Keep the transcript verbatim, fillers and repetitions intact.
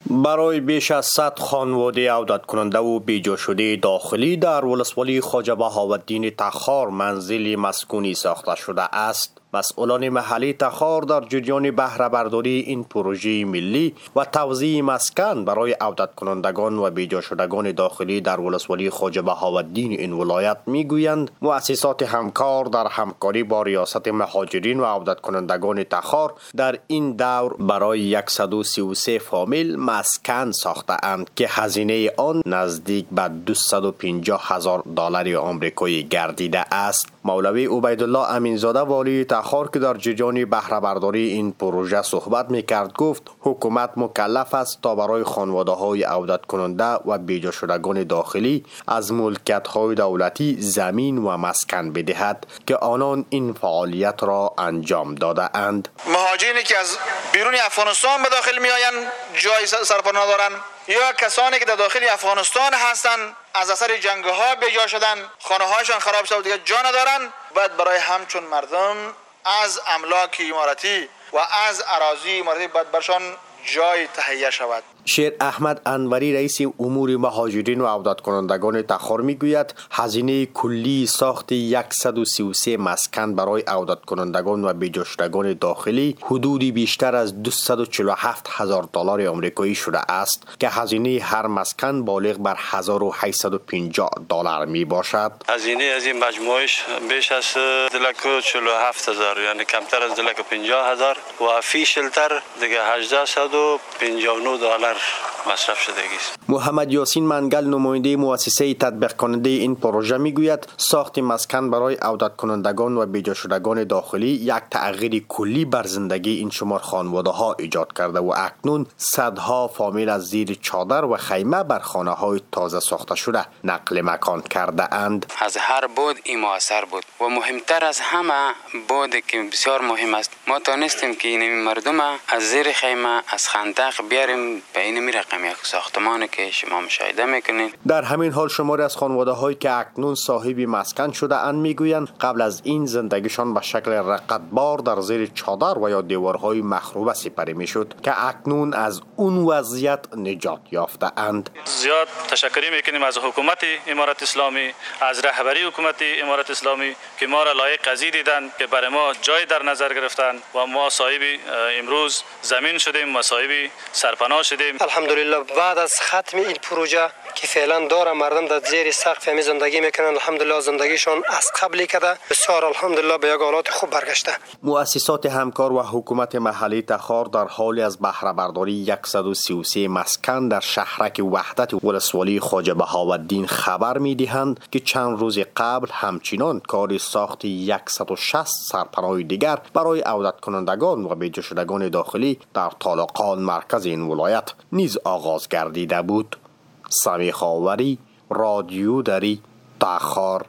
برای بیش از صد خانواده عودت کننده و بیجا شده داخلی در ولسوالی خواجه بهاءالدین تخار منزل مسکونی ساخته شده است. مسئولان محلی تخار در جریان بهره برداری این پروژه ملی و توزیع مسکن برای عودت کنندگان و بیجا شدگان داخلی در ولسوالی خواجه بهاءالدین این ولایت میگویند مؤسسات همکار در همکاری با ریاست مهاجرین و عودت کنندگان تخار در این دور برای صد و سی و سه فامیل مسکن ساخته اند که هزینه آن نزدیک به دویست و پنجاه هزار دلار آمریکایی گردیده است. مولوی عبیدالله امینزاده والی تخار که در جریان بهره برداری این پروژه صحبت میکرد گفت حکومت مکلف است تا برای خانواده های عودت کننده و بیجا شدگان داخلی از ملکیت های دولتی زمین و مسکن بدهد که آنان این فعالیت را انجام داده اند. مهاجرینی که از بیرون افغانستان به داخل می آیند جای سرپناه دارند یا کسانی که در داخل افغانستان هستند از اثر جنگ ها بیجا شدن، خانه هایشان خراب شد و دیگه جا ندارند، باید برای همچون مردم از املاک اماراتی و از اراضی اماراتی باید برشان جای تهیه شود. شیر احمد انوری رئیس امور مهاجرین و عودت کنندگان تخار میگوید هزینه کلی ساخت صد و سی و سه مسکن برای عودت کنندگان و بیجا شدگان داخلی حدودی بیشتر از دویست و چهل و هفت هزار دلار آمریکایی شده است که هزینه هر مسکن بالغ بر هزار و هشتصد و پنجاه دلار می باشد. هزینه از این مجموعش بیش از دو لک و چهل و هفت هزار، یعنی کمتر از دو لک و پنجاه هزار و فی شلتر دیگه هجده و پنجاه و نه دلار مصرف شده است. محمد یاسین منگل نماینده مؤسسه تطبیق کننده این پروژه میگوید ساخت مسکن برای عودت کنندگان و بیجا شدگان داخلی یک تغییر کلی بر زندگی این شمار خانواده ها ایجاد کرده و اکنون صدها فامیل از زیر چادر و خیمه بر خانه های تازه ساخته شده نقل مکان کرده اند. از هر بود این موثر بود و مهمتر از همه بود که بسیار مهم است ما تانستیم که این مردم از زیر خیمه از خندق بیاریم به این می رقم یک ساختمانی که شما مشاهده میکنین. در همین حال شماری از خانواده هایی که اکنون صاحب مسکن شده اند میگویند قبل از این زندگیشان به شکل رقتبار در زیر چادر و یا دیوارهای مخروبه سپری میشد که اکنون از اون وضعیت نجات یافته اند. زیاد تشکر میکنیم از حکومت امارت اسلامی، از رهبری حکومت امارت اسلامی که ما را لایق قضیه دیدن که برای ما جای در نظر گرفتن و ما صاحب امروز زمین شدیم و صاحب سرپناه شدیم. الحمدلله بعد از ختم این پروژه که فعلا داره مردم در زیر سقف می زندگی میکنن، الحمدلله زندگیشون از قبلی کده بسیار الحمدلله به یک حالات خوب برگشته. مؤسسات همکار و حکومت محلی تخار در حال از بهره برداری صد و سی و سه مسکن در شهرک وحدت ولسوالی خواجه بهاءالدین خبر میدهند که چند روز قبل همچنان کار ساخت صد و شصت سرپناه دیگر برای عودت کنندگان و بیجا شدگان داخلی در طالقان مرکز این ولایت نیز آغاز گردیده بود. سمیع خاوری، رادیو دری، تخار.